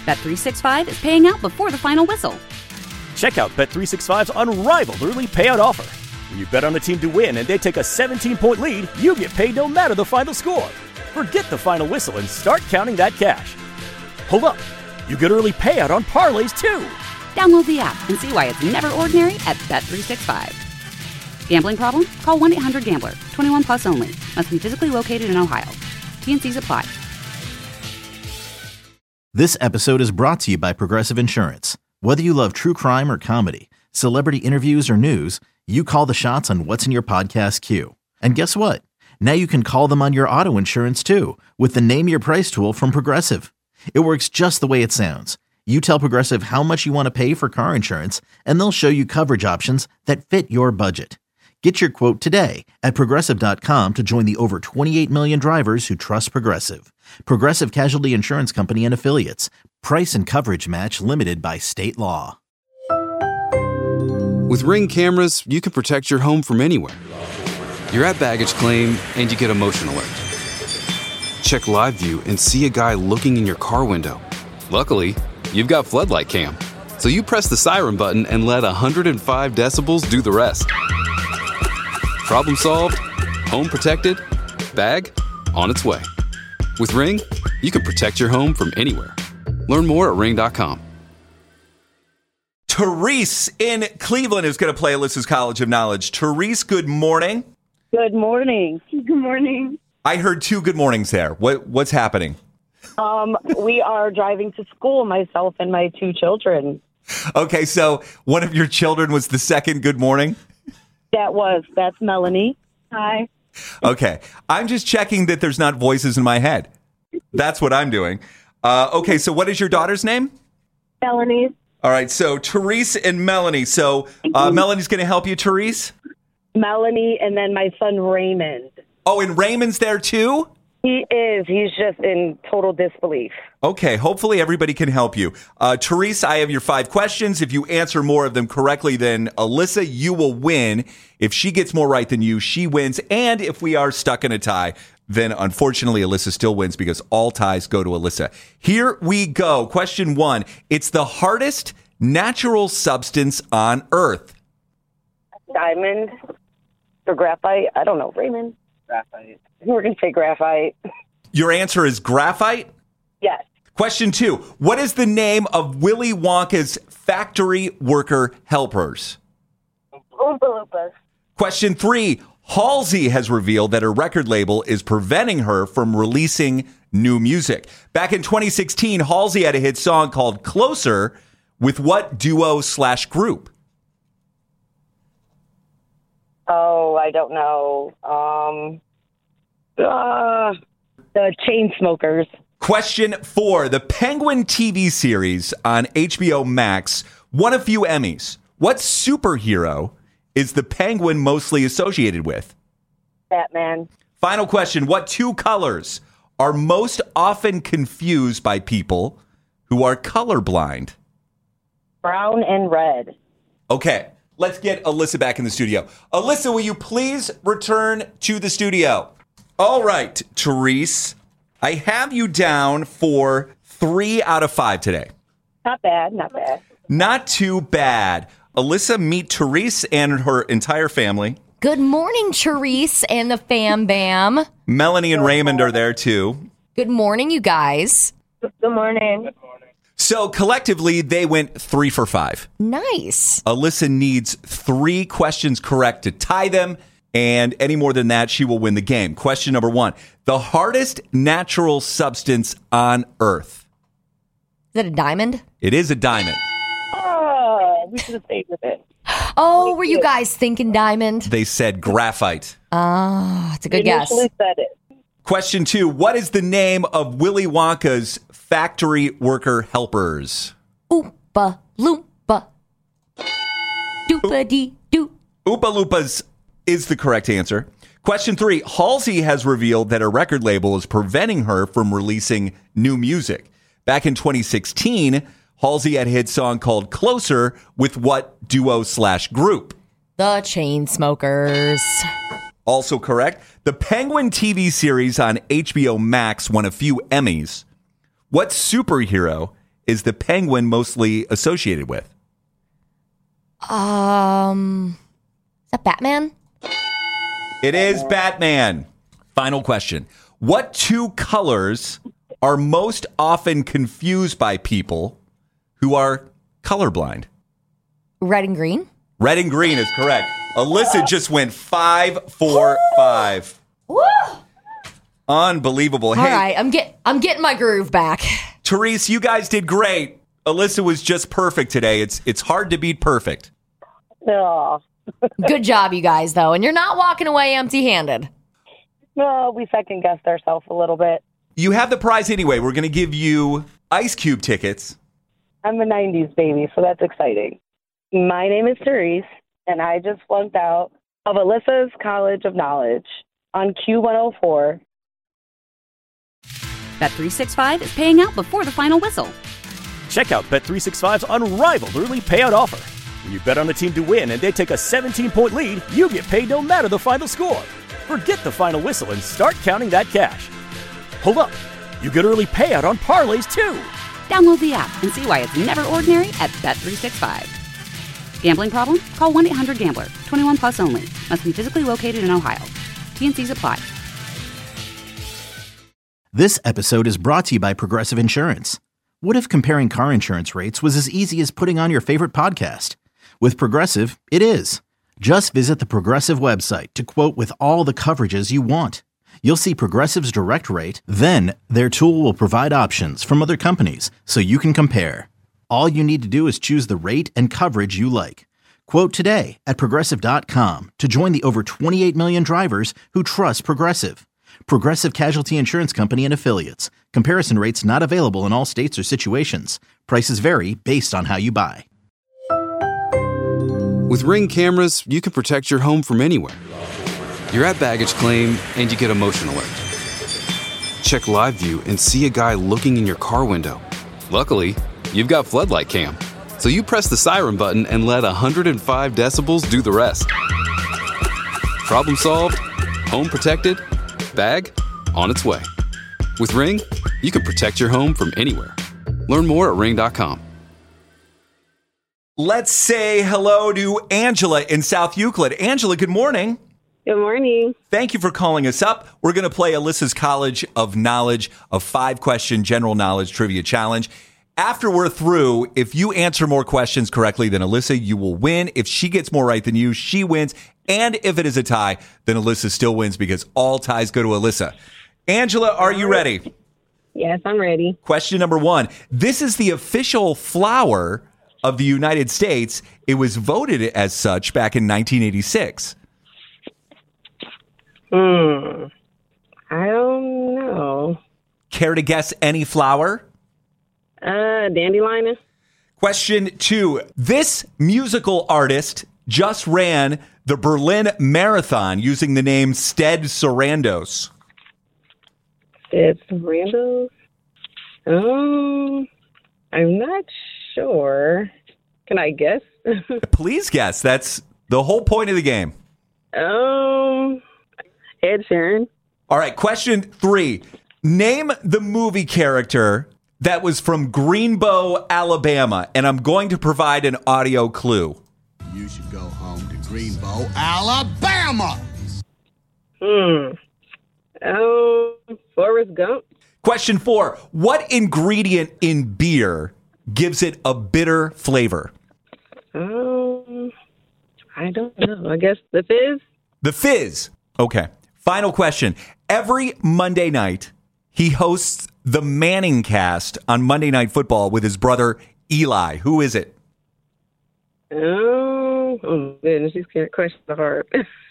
Bet365 is paying out before the final whistle. Check out Bet365's unrivaled early payout offer. When you bet on a team to win and they take a 17-point lead, you get paid no matter the final score. Forget the final whistle and start counting that cash. Hold up. You get early payout on parlays, too. Download the app and see why it's never ordinary at Bet365. Gambling problem? Call 1-800-GAMBLER. 21 plus only. Must be physically located in Ohio. T&Cs apply. This episode is brought to you by Progressive Insurance. Whether you love true crime or comedy, celebrity interviews or news, you call the shots on what's in your podcast queue. And guess what? Now you can call them on your auto insurance too with the Name Your Price tool from Progressive. It works just the way it sounds. You tell Progressive how much you want to pay for car insurance, and they'll show you coverage options that fit your budget. Get your quote today at Progressive.com to join the over 28 million drivers who trust Progressive. Progressive Casualty Insurance Company and Affiliates. Price and coverage match limited by state law. With Ring cameras, you can protect your home from anywhere. You're at baggage claim and you get a motion alert. Check live view and see a guy looking in your car window. Luckily, you've got Floodlight Cam. So you press the siren button and let 105 decibels do the rest. Problem solved, home protected, bag on its way. With Ring, you can protect your home from anywhere. Learn more at ring.com. Therese in Cleveland is going to play Alyssa's College of Knowledge. Therese, good morning. Good morning. Good morning. I heard 2 good mornings there. What's happening? We are driving to school, myself and my 2 children. Okay, so one of your children was the second good morning? That's Melanie. Hi. Okay, I'm just checking that there's not voices in my head. That's what I'm doing. Okay, so what is your daughter's name? Melanie. All right, so Therese and Melanie. So Melanie's going to help you, Therese? Melanie, and then my son Raymond. Oh, and Raymond's there too? He is. He's just in total disbelief. Okay, hopefully everybody can help you. Therese, I have your 5 questions. If you answer more of them correctly than Alyssa, you will win. If she gets more right than you, she wins. And if we are stuck in a tie, then unfortunately Alyssa still wins because all ties go to Alyssa. Here we go. Question 1. It's the hardest natural substance on Earth. Diamond or graphite? I don't know. Raymond? Graphite. We're going to say graphite. Your answer is graphite? Yes. Question 2. What is the name of Willy Wonka's factory worker helpers? Oompa Loompas. Question 3. Halsey has revealed that her record label is preventing her from releasing new music. Back in 2016, Halsey had a hit song called Closer with what duo/group? Oh, I don't know. The Chainsmokers. Question 4. The Penguin TV series on HBO Max won a few Emmys. What superhero is the Penguin mostly associated with? Batman. Final question. What 2 colors are most often confused by people who are colorblind? Brown and red. Okay, let's get Alyssa back in the studio. Alyssa, will you please return to the studio? All right, Therese, I have you down for 3 out of 5 today. Not bad, not bad. Not too bad. Alyssa, meet Therese and her entire family. Good morning, Therese and the fam bam. Melanie and Raymond are there too. Good morning, you guys. Good morning. So collectively, they went 3 for 5. Nice. Alyssa needs 3 questions correct to tie them, and any more than that, she will win the game. Question number 1. The hardest natural substance on Earth. Is that a diamond? It is a diamond. Oh, we should have stayed with it. Oh, were you guys thinking diamond? They said graphite. Oh, it's a good guess. Initially said it. Question 2. What is the name of Willy Wonka's factory worker helpers? Oompa Loompa. Doopa-dee-doo. Oompa Loompas is the correct answer. Question 3. Halsey has revealed that her record label is preventing her from releasing new music. Back in 2016, Halsey had a hit song called Closer with what duo/group? The Chainsmokers. Also correct. The Penguin TV series on HBO Max won a few Emmys. What superhero is the penguin mostly associated with? Is that Batman? It is Batman. Final question. What two colors are most often confused by people who are colorblind? Red and green? Red and green is correct. Alyssa just went 5 for 5. Woo! Unbelievable. All right, I'm getting my groove back. Therese, you guys did great. Alyssa was just perfect today. It's hard to beat perfect. Oh. Good job, you guys, though. And you're not walking away empty-handed. No, we second-guessed ourselves a little bit. You have the prize anyway. We're going to give you Ice Cube tickets. I'm a 90s baby, so that's exciting. My name is Therese, and I just flunked out of Alyssa's College of Knowledge on Q104. Bet365 is paying out before the final whistle. Check out Bet365's unrivaled early payout offer. When you bet on a team to win and they take a 17-point lead, you get paid no matter the final score. Forget the final whistle and start counting that cash. Hold up. You get early payout on parlays, too. Download the app and see why it's never ordinary at Bet365. Gambling problem? Call 1-800-GAMBLER. 21 plus only. Must be physically located in Ohio. T&Cs apply. This episode is brought to you by Progressive Insurance. What if comparing car insurance rates was as easy as putting on your favorite podcast? With Progressive, it is. Just visit the Progressive website to quote with all the coverages you want. You'll see Progressive's direct rate, then their tool will provide options from other companies so you can compare. All you need to do is choose the rate and coverage you like. Quote today at Progressive.com to join the over 28 million drivers who trust Progressive. Progressive Casualty Insurance Company and Affiliates. Comparison rates not available in all states or situations. Prices vary based on how you buy. With Ring cameras, you can protect your home from anywhere. You're at baggage claim and you get a motion alert. Check live view and see a guy looking in your car window. Luckily, you've got floodlight cam. So you press the siren button and let 105 decibels do the rest. Problem solved, home protected, bag on its way. With Ring, you can protect your home from anywhere. Learn more at ring.com. Let's say hello to Angela in South Euclid. Angela, good morning. Good morning. Thank you for calling us up. We're going to play Alyssa's College of Knowledge, a 5-question general knowledge trivia challenge. After we're through, if you answer more questions correctly than Alyssa, you will win. If she gets more right than you, she wins. And if it is a tie, then Alyssa still wins because all ties go to Alyssa. Angela, are you ready? Yes, I'm ready. Question number 1. This is the official flower of the United States. It was voted as such back in 1986. I don't know. Care to guess any flower? Dandelion. Question 2. This musical artist just ran the Berlin Marathon using the name Stead Sarandos. Stead Sarandos? I'm not sure. Can I guess? Please guess. That's the whole point of the game. Ed Sheeran. All right, question 3. Name the movie character that was from Greenbow, Alabama, and I'm going to provide an audio clue. You should go home to Greenbow, Alabama. Forrest Gump. Question 4. What ingredient in beer gives it a bitter flavor? I don't know. I guess the Fizz. The Fizz. Okay. Final question. Every Monday night, he hosts the Manning Cast on Monday Night Football with his brother Eli. Who is it? Oh goodness, these questions are hard.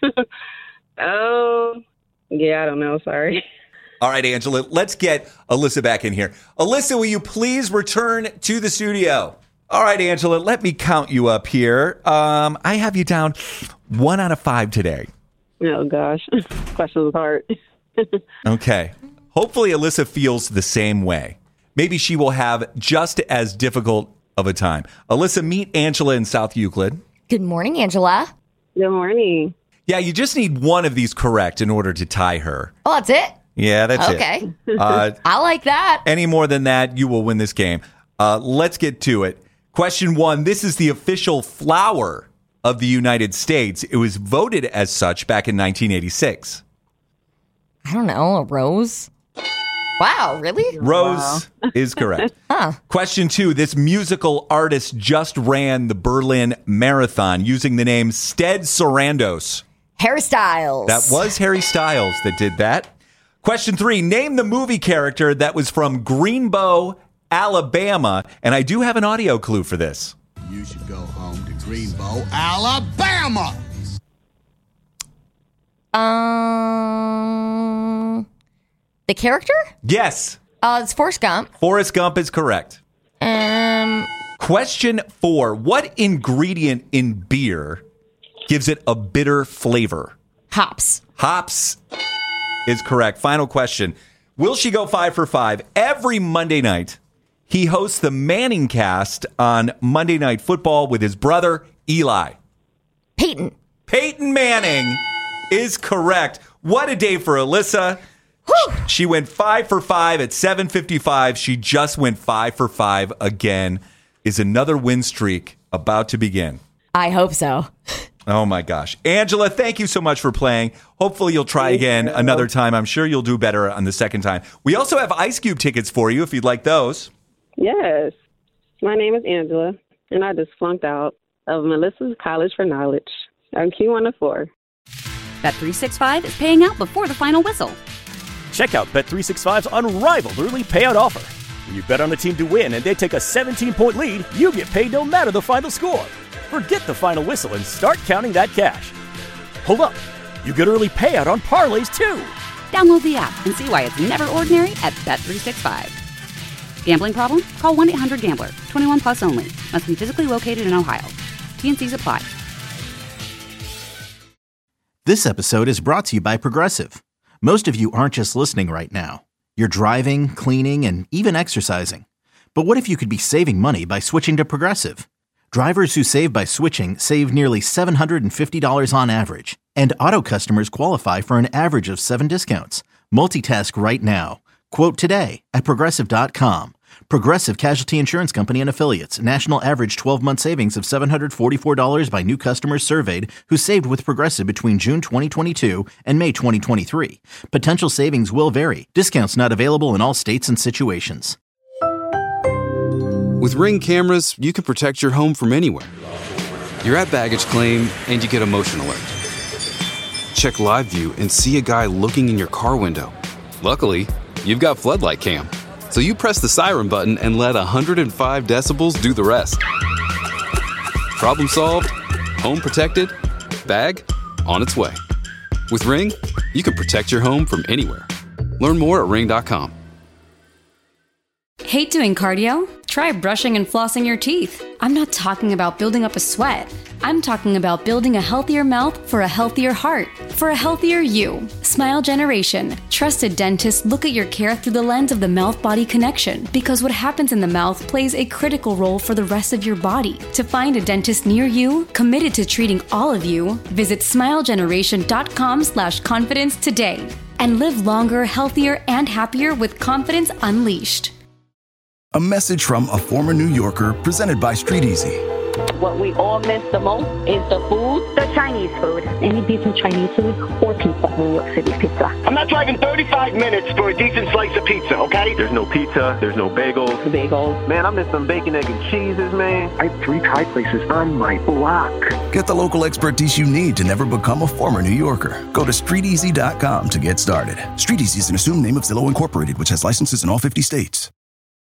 Yeah, I don't know. Sorry. All right, Angela, let's get Alyssa back in here. Alyssa, will you please return to the studio? All right, Angela, let me count you up here. I have you down 1 out of 5 today. Oh, gosh. Question was hard. Okay. Hopefully, Alyssa feels the same way. Maybe she will have just as difficult of a time. Alyssa, meet Angela in South Euclid. Good morning, Angela. Good morning. Yeah, you just need one of these correct in order to tie her. Oh, that's it? Yeah, that's it. Okay. I like that. Any more than that, you will win this game. Let's get to it. Question 1. This is the official flower of the United States. It was voted as such back in 1986. I don't know, a rose? Wow, really? Rose is correct. Question 2. This musical artist just ran the Berlin Marathon using the name Stead Sarandos. Harry Styles. That was Harry Styles that did that. Question 3. Name the movie character that was from Greenbow, Alabama. And I do have an audio clue for this. You should go home to Greenbow, Alabama. The character? Yes. It's Forrest Gump. Forrest Gump is correct. Question 4. What ingredient in beer gives it a bitter flavor? Hops. Hops is correct. Final question. Will she go 5 for 5? Every Monday night, he hosts the Manning Cast on Monday Night Football with his brother, Eli. Peyton. Peyton Manning is correct. What a day for Alyssa. Whew. She went 5 for 5 at 7:55. She just went 5 for 5 again. Is another win streak about to begin? I hope so. Oh, my gosh. Angela, thank you so much for playing. Hopefully you'll try again another time. I'm sure you'll do better on the second time. We also have Ice Cube tickets for you if you'd like those. Yes. My name is Angela, and I just flunked out of Melissa's College for Knowledge on Q104. Bet365 is paying out before the final whistle. Check out Bet365's unrivaled early payout offer. When you bet on a team to win and they take a 17-point lead, you get paid no matter the final score. Forget the final whistle and start counting that cash. Hold up. You get early payout on parlays, too. Download the app and see why it's never ordinary at Bet365. Gambling problem? Call 1-800-GAMBLER. 21 plus only. Must be physically located in Ohio. T&Cs apply. This episode is brought to you by Progressive. Most of you aren't just listening right now. You're driving, cleaning, and even exercising. But what if you could be saving money by switching to Progressive? Drivers who save by switching save nearly $750 on average. And auto customers qualify for an average of 7 discounts. Multitask right now. Quote today at Progressive.com. Progressive Casualty Insurance Company and Affiliates. National average 12-month savings of $744 by new customers surveyed who saved with Progressive between June 2022 and May 2023. Potential savings will vary. Discounts not available in all states and situations. With Ring cameras, you can protect your home from anywhere. You're at baggage claim and you get a motion alert. Check live view and see a guy looking in your car window. Luckily, you've got Floodlight Cam. So you press the siren button and let 105 decibels do the rest. Problem solved, home protected, bag on its way. With Ring, you can protect your home from anywhere. Learn more at ring.com. Hate doing cardio? Try brushing and flossing your teeth. I'm not talking about building up a sweat. I'm talking about building a healthier mouth for a healthier heart, for a healthier you. Smile Generation. Trusted dentists look at your care through the lens of the mouth-body connection because what happens in the mouth plays a critical role for the rest of your body. To find a dentist near you, committed to treating all of you, visit smilegeneration.com/confidence today and live longer, healthier, and happier with confidence unleashed. A message from a former New Yorker presented by Street Easy. What we all miss the most is the food. The Chinese food. Any decent Chinese food or pizza. New York City pizza. I'm not driving 35 minutes for a decent slice of pizza, okay? There's no pizza. There's no bagels. Bagels. Man, I miss some bacon, egg, and cheeses, man. I have 3 Thai places on my block. Get the local expertise you need to never become a former New Yorker. Go to StreetEasy.com to get started. Street Easy is an assumed name of Zillow Incorporated, which has licenses in all 50 states.